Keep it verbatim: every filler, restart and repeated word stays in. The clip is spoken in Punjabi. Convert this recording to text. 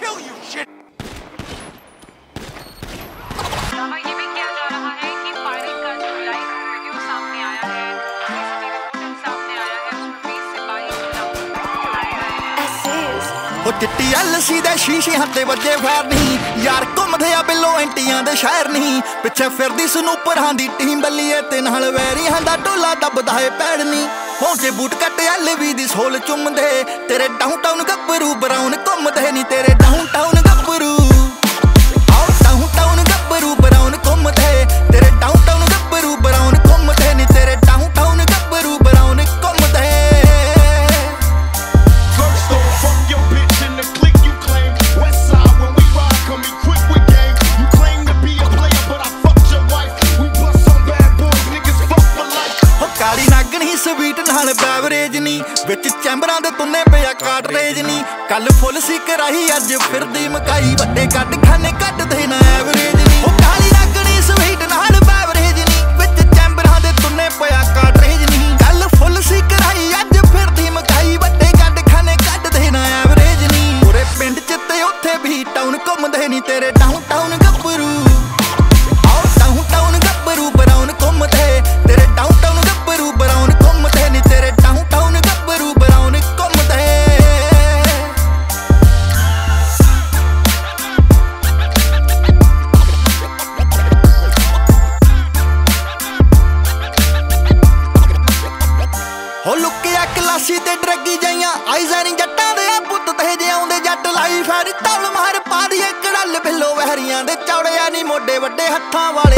kill you, shit. ये भी किया जा रहा है कि फायरिंग का जो लाइव वीडियो सामने आया है, सीसीटीवी फुटेज सामने आया है, उसमें बीस से बाईस लोग आए हैं। ਉਹ ਚਿੱਟੀ ਐਲਸੀ ਦੇ ਸ਼ੀਸ਼ਿਆਂ ਤੇ ਵੱਜੇ ਫੈਰ ਨਹੀਂ ਯਾਰ ਘੁੰਮਦੇ ਆ ਬਿੱਲੋ ਐਂਟੀਆਂ ਦੇ ਸ਼ਹਿਰ ਨਹੀਂ ਪਿੱਛੇ ਫਿਰਦੀ ਸਨੂਪਰਾਂ ਦੀ ਟੀਮ ਬੱਲੀਏ ਤੇ ਨਾਲ ਵੈਰੀਆਂ ਦਾ ਟੋਲਾ ਦੱਬਦਾ ਏ ਪੈੜ ਨਹੀਂ ਪਹੁੰਚੇ ਬੂਟ ਕੱਟ ਐਲਵੀ ਦੀ ਸੋਲ ਚੁੰਮਦੇ ਤੇਰੇ ਡਾਊਨਟਾਊਨ ਗੱਭਰੂ ਬਰਾਊਨ ਘੁੰਮਦੇ ਨਹੀਂ ਤੇਰੇ ਡਾਊਨਟਾਊਨ ਗੱਭਰੂ ਆਓ ਡਾਊਨਟਾਊਨ ਗੱਭਰੂ ਬਰਾਊਨ ਘੁੰਮਦੇ ਤੇਰੇ ਡਾਊਨਟਾਊਨ ਗੱਭਰੂ ਬਰਾਊਨ ਘੁੰਮਦੇ ਨਹੀਂ ਤੇਰੇ ਡਾਊਨਟਾਊਨ ਗੱਭਰੂ ਬਰਾਊਨ ਘੁੰਮਦੇ ਕਾਲੀ ਨਾਗਣੀ ਸਵੀਟ ਨਾਲ ਬੈਵਰੇਜ ਨਹੀਂ ਵਿੱਚ ਚੈਂਬਰਾਂ ਦੇ ਤੁੰਨੇ ਪਿਆ ਕਾਟਰੇਜ ਨਹੀਂ ਕੱਲ ਫੁੱਲ ਸੀ ਕਰਾਈ ਅੱਜ ਫਿਰਦੀ ਮਕਾਈ ਵੱਡੇ ਕੱਢ ਖਾਨੇ ਕੱਢਦੇ ਨਾ ਐਵਰੇਜ ਨਹੀਂ ਉਹ ਕਾਲੀ ਨਾਗਣੀ ਸਵੀਟ ਨਾਲ ਬੈਵਰੇਜ ਨਹੀਂ ਵਿੱਚ ਚੈਂਬਰਾਂ ਦੇ ਤੁੰਨੇ ਪਿਆ ਕਾਟਰੇਜ ਨਹੀਂ ਕੱਲ ਫੁੱਲ ਸੀ ਕਰਾਈ ਅੱਜ ਫਿਰਦੀ ਮਕਾਈ ਵੱਡੇ ਕੱਢ ਖਾਨੇ ਕੱਢਦੇ ਨਾ ਐਵਰੇਜ ਨਹੀਂ ਪੂਰੇ ਪਿੰਡ ਚ ਤੇ ਉੱਥੇ ਵੀ ਟਾਊਨ ਘੁੰਮਦੇ ਨਹੀਂ ਤੇਰੇ ਡਾਊਨਟਾਊਨ ਗੱਭਰੂ ਆਓ ਡਾਊਨਟਾਊਨ ਗੱਭਰੂ ਬਰਾਊਨ ਘੁੰਮਦੇ ਤੇਰੇ ਡਾਊਨਟਾਊਨ ਗੱਭਰੂ ਬਰਾਊਨ ਘੁੰਮਦੇ ਨਹੀਂ ਤੇਰੇ ਡਾਊਨਟਾਊਨ ਗੱਭਰੂ ਬਰਾਊਨ ਘੁੰਮਦੇ ਹੋ ਲੁੱਕਿਆ ਕਲਾਸੀ ਤੇ ਡਰੱਗੀ ਜਾਈਆਂ ਆਈਜ਼ਾਂ ਨੀ ਜੱਟਾਂ ਦੇ ਆ ਪੁੱਤ ਤੇ ਜੇ ਆਉਂਦੇ ਜੱਟ ਲਾਈ ਫੈਰ ਤੌਲ ਮਾਰ ਪਾ ਦੀਏ ਕੜਲ ਬਿੱਲੋ ਵਹਿਰੀਆਂ ਦੇ ਚੌੜਿਆ ਨੀ ਮੋਢੇ ਵੱਡੇ ਹੱਥਾਂ ਵਾਲੇ